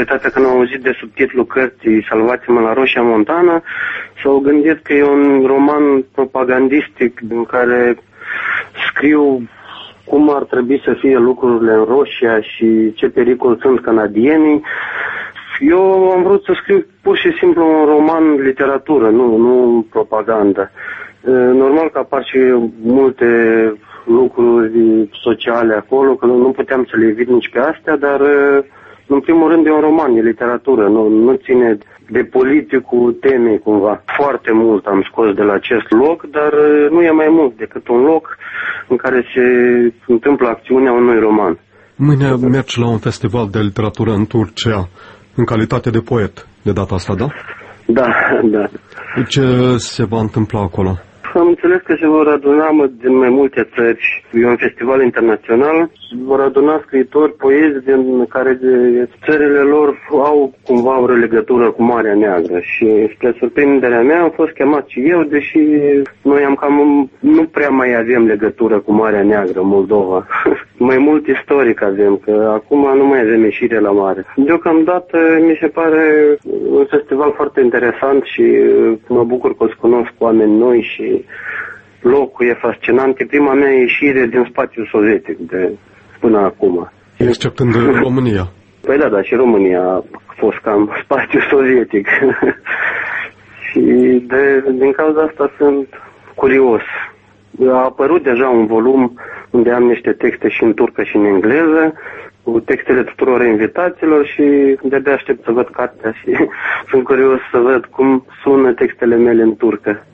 majoritatea când au auzit de subtitlul cărții Salvați-mă la Roșia Montană, s-au gândit că e un roman propagandistic în care scriu cum ar trebui să fie lucrurile în Roșia și ce pericol sunt canadienii. Eu am vrut să scriu pur și simplu un roman literatură, nu propagandă. Normal că apar și multe lucruri sociale acolo, că nu puteam să le evit nici pe astea, dar în primul rând e un roman, e literatură, nu ține de politicul temei cumva. Foarte mult am scos de la acest loc, dar nu e mai mult decât un loc în care se întâmplă acțiunea unui roman. Mâine mergi la un festival de literatură în Turcia, în calitate de poet, de data asta, da? Da. Ce se va întâmpla acolo? Am înțeles că se vor aduna din mai multe țări. E un festival internațional. Vor aduna scriitori, poezi din care țările lor au cumva o legătură cu Marea Neagră. Și spre surprinderea mea am fost chemat și eu, deși noi nu prea mai avem legătură cu Marea Neagră, Moldova. Mai mult istoric avem, că acum nu mai avem ieșire la mare. Deocamdată mi se pare un festival foarte interesant și mă bucur că o să cunosc oameni noi și locul e fascinant. E prima mea ieșire din spațiul sovietic de până acum. Exceptând România. Păi da, și România a fost cam spațiu sovietic. Și din cauza asta sunt curios. A apărut deja un volum unde am niște texte și în turcă și în engleză, cu textele tuturor invitaților și de-abia aștept să văd cartea și sunt curios să văd cum sună textele mele în turcă.